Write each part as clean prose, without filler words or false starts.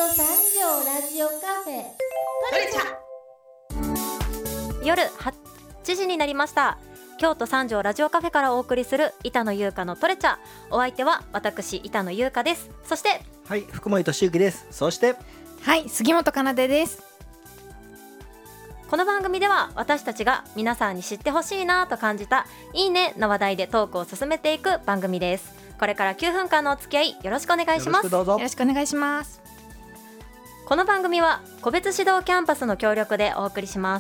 都三条ラジオカフェトレチャ。 夜8時になりました。京都三条ラジオカフェからお送りする板野優香のトレチャ。お相手は私板野優香です。そしてはい、福森俊之です。そしてはい、杉本かなでです。 この番組では私たちが皆さんに知ってほしいなと感じたいいねの話題でトークを進めていく番組です。これから9分間のお付き合いよろしくお願いします。 どうぞよろしくお願いします。 この番組は個別指導キャンパスの協力でお送りします。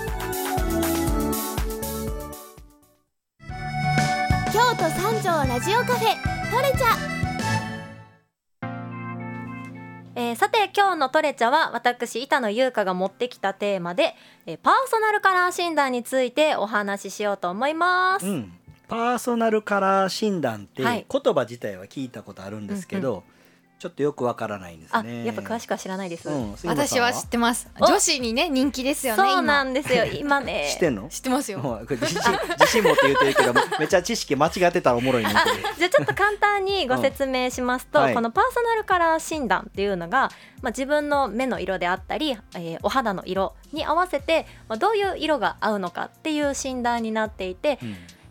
京都三条ラジオカフェトレチャ。 さて今日のトレチャは私板野優香が持ってきたテーマで、パーソナルカラー診断についてお話ししようと思います。 パーソナルカラー診断ってはい言葉自体は聞いたことあるんですけど、ちょっとよくわからないんですね。 やっぱ詳しくは知らないです。 杉本さん私は知ってます。 お女子にね人気ですよね。 そうなんですよ今ね知ってんの？ 知ってますよ。 もうこれ自信持って言ってるけどめっちゃ知識間違ってたらおもろいねんけどじゃあちょっと簡単にご説明しますと、 はいこのパーソナルカラー診断っていうのが、自分の目の色であったり、お肌の色に合わせて、どういう色が合うのかっていう診断になっていて、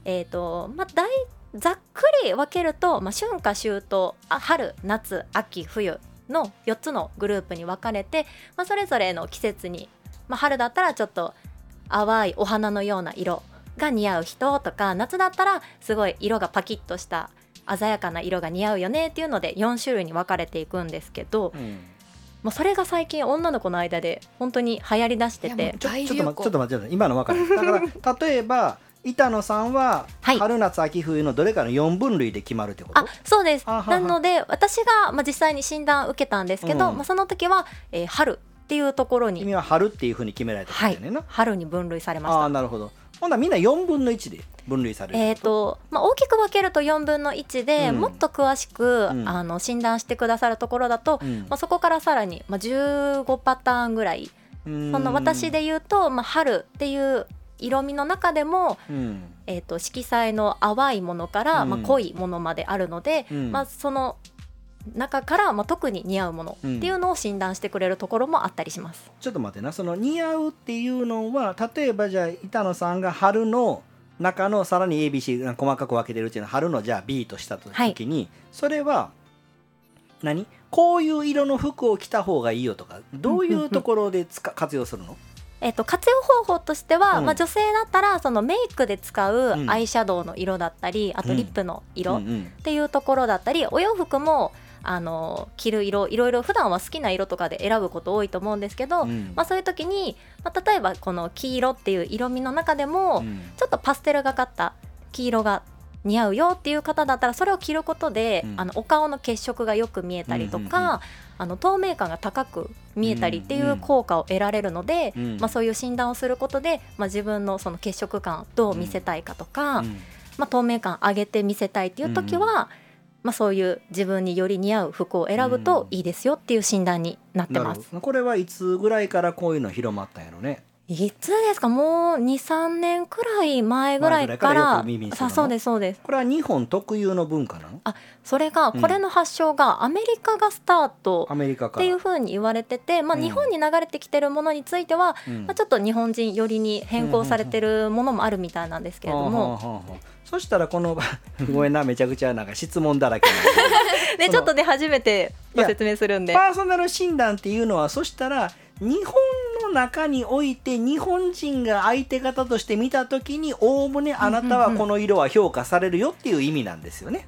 ざっくり分けると、春夏秋冬、春夏秋冬の4つのグループに分かれて、それぞれの季節に、春だったらちょっと淡いお花のような色が似合う人とか、夏だったらすごい色がパキッとした鮮やかな色が似合うよねっていうので4種類に分かれていくんですけど、それが最近女の子の間で本当に流行りだしてて、 ちょっと待って今の分かる。だから例えば板野さんは春夏秋冬のどれかの4分類で決まるってこと？ そうです。 はなので私が、実際に診断受けたんですけど、その時は、春っていうところに君は春っていうふうに決められたんだよね、 春に分類されました。 なるほど。ほんならみんな4分の1で分類される。 大きく分けると4分の1で、もっと詳しく、診断してくださるところだと、そこからさらに、15パターンぐらい、その私で言うと、春っていう色味の中でも、色彩の淡いものから、濃いものまであるので、その中から、特に似合うものっていうのを診断してくれるところもあったりします。 ちょっと待ってな、その似合うっていうのは例えばじゃあ板野さんが春の中のさらに ABC 細かく分けてるっていうのは春のじゃあ B とした時に、それはこういう色の服を着た方がいいよとか、どういうところで活用するの？ 活用方法としては、女性だったらそのメイクで使うアイシャドウの色だったり、あとリップの色っていうところだったり、お洋服も着る色いろいろ普段は好きな色とかで選ぶこと多いと思うんですけど、そういう時に、例えばこの黄色っていう色味の中でも、ちょっとパステルがかった黄色が似合うよっていう方だったらそれを着ることで、お顔の血色がよく見えたりとか、透明感が高く見えたりっていう効果を得られるので、そういう診断をすることで、自分のその血色感どう見せたいかとか、透明感上げて見せたいっていう時は、そういう自分により似合う服を選ぶといいですよっていう診断になってます。 これはいつぐらいからこういうの広まったんやろね？ いつですか？もう 2,3 年くらい前ぐらいからよく耳にするの？ そうですそうです。 これは日本特有の文化なの？ それが、これの発祥がアメリカがスタートっていう風に言われてて、日本に流れてきてるものについては、ちょっと日本人寄りに変更されてるものもあるみたいなんですけれども、 そしたらこのごめんな、めちゃくちゃ質問だらけでちょっとね初めてご説明するんで、 パーソナル診断っていうのは、そしたら日本の中において日本人が相手方として見たときに、おおむねあなたはこの色は評価されるよっていう意味なんですよね。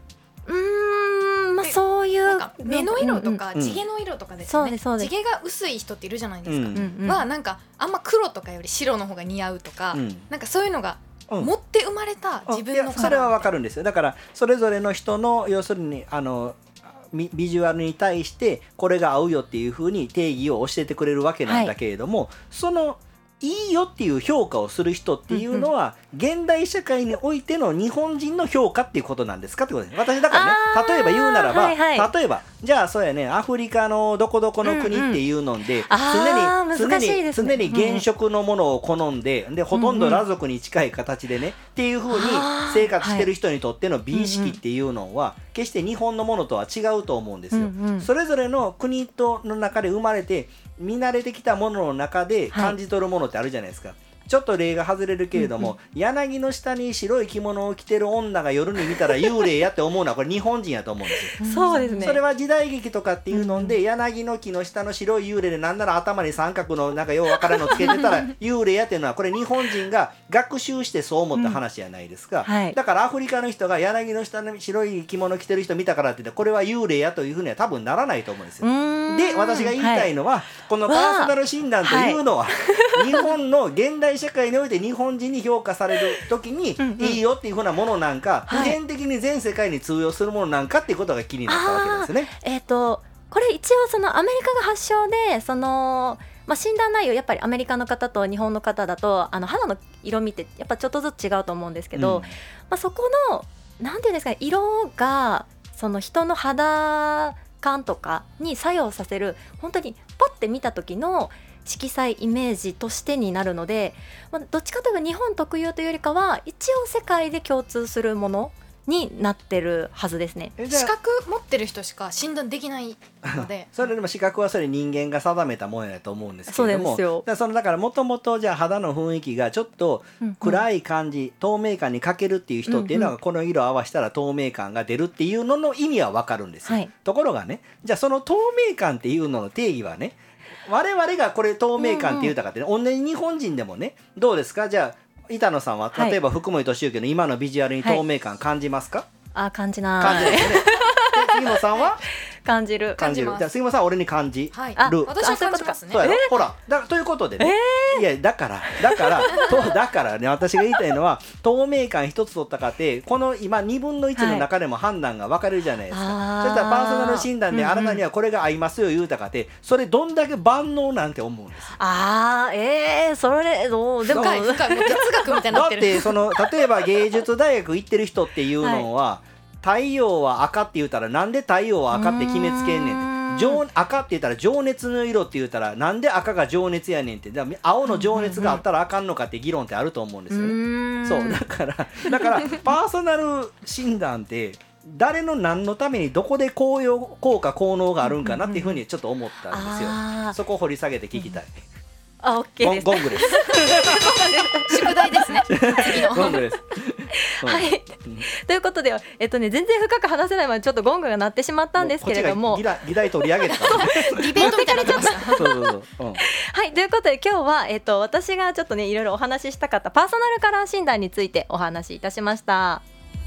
そういうなんか目の色とか地毛の色とかですよね。 そうです。 地毛が薄い人っているじゃないですか、はなんかあんま黒とかより白の方が似合うとか、なんかそういうのが持って生まれた自分のカラー、 それはわかるんですよ。だからそれぞれの人の要するにビジュアルに対してこれが合うよっていう風に定義を教えてくれるわけなんだけれども、そのいいよっていう評価をする人っていうのは、現代社会においての日本人の評価っていうことなんですかってことです。私だからね、例えば言うならば、はいはい、例えばじゃあそうやね、アフリカのどこどこの国っていうので、常に現職のものを好んで、でほとんど裸族に近い形でね、っていう風に生活してる人にとっての美意識っていうのは、決して日本のものとは違うと思うんですよ。それぞれの国の中で生まれて見慣れてきたものの中で感じ取るものってあるじゃないですか。ちょっと例が外れるけれども、柳の下に白い着物を着てる女が夜に見たら幽霊やって思うのはこれ日本人やと思うんですよ。 そうですね。 それは時代劇とかっていうので、柳の木の下の白い幽霊で、なんなら頭に三角のなんかようわからんのつけてたら幽霊やっていうのはこれ日本人が学習してそう思った話じゃないですか、はい、だからアフリカの人が柳の下の白い着物着てる人見たからって言ってこれは幽霊やというふうには多分ならないと思うんですよ。で、私が言いたいのは、このパーソナル診断というのは、日本の現代社会において日本人に評価される時にいいよっていうふうなものなんか、普遍的に全世界に通用するものなんかっていうことが気になったわけですね。 これ一応そのアメリカが発祥で、その診断内容やっぱりアメリカの方と日本の方だと肌の色味ってやっぱちょっとずつ違うと思うんですけど、そこのなんていうんですかね、色がその人の肌感とかに作用させる、本当にパッて見た時の色彩イメージとしてになるので、どっちかというと日本特有というよりかは一応世界で共通するものになってるはずですね。 資格持ってる人しか診断できないのでそれでも資格はそれ人間が定めたものだと思うんですけれども、だからもともとじゃあ肌の雰囲気がちょっと暗い感じ、透明感に欠けるっていう人っていうのが、この色を合わせたら透明感が出るっていうのの意味は分かるんですよ、ところがね、じゃあその透明感っていうのの定義はね、我々がこれ透明感って言うたかって、同じ日本人でもね、どうですか。じゃあ板野さんは例えば福森敏之の今のビジュアルに透明感感じますか。 感じない。 感じですね。杉本さんは感じる。 じゃあ杉本さんは俺に感じる。 私は感じますね。 そうやろ、ほらということでね、いやだからね、私が言いたいのは、透明感一つ取ったかってこの今2分の1の中でも判断が分かれるじゃないですか、そしたらパーソナル診断であなたにはこれが合いますよ言うたかって、それどんだけ万能なんて思うんですよ。 それどうでも深い哲学みたいになってる。 だってその例えば芸術大学行ってる人っていうのは、太陽は赤って言ったらなんで太陽は赤って決めつけんねんって、赤って言ったら情熱の色って言ったらなんで赤が情熱やねんって、青の情熱があったらあかんのかって議論ってあると思うんですよね。そうだからパーソナル診断って誰の何のためにどこで効果効能があるんかなっていうふうにちょっと思ったんですよ。そこを掘り下げて聞きたい。 OK です。 ゴングです。 宿題ですね。次のゴングです。 はい。ということで、全然深く話せないまでちょっとゴングが鳴ってしまったんですけれども、 議題取り上げた。 ディベートみたいになってました。 はい。ということで今日は私がちょっとねいろいろお話ししたかったパーソナルカラー診断についてお話しいたしました。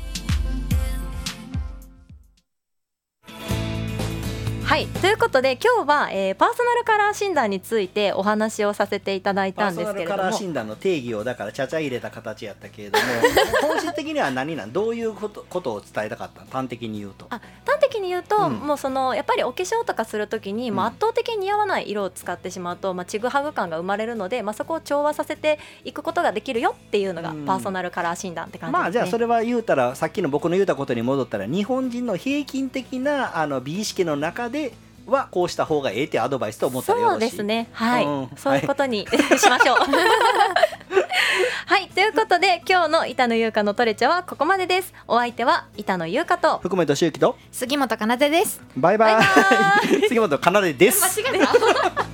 はい、ということで今日は、パーソナルカラー診断についてお話をさせていただいたんですけれども、 パーソナルカラー診断の定義をだからちゃちゃ入れた形やったけれども本質的にはどういうことを伝えたかったの？端的に言うと。 端的に言うと、もうそのやっぱりお化粧とかするときに、圧倒的に似合わない色を使ってしまうと、ちぐはぐ感が生まれるので、そこを調和させていくことができるよっていうのがパーソナルカラー診断って感じですね。 じゃあそれは言うたらさっきの僕の言うたことに戻ったら、日本人の平均的な美意識の中ではこうした方がええってアドバイスと思ったらよろしい。 そうですね、はい、そういうことにしましょう。はい、ということで今日の板野優香のトレチャはここまでです。お相手は板野優香と福本俊之と杉本奏です。 バイバイ。杉本奏です。 間違えた。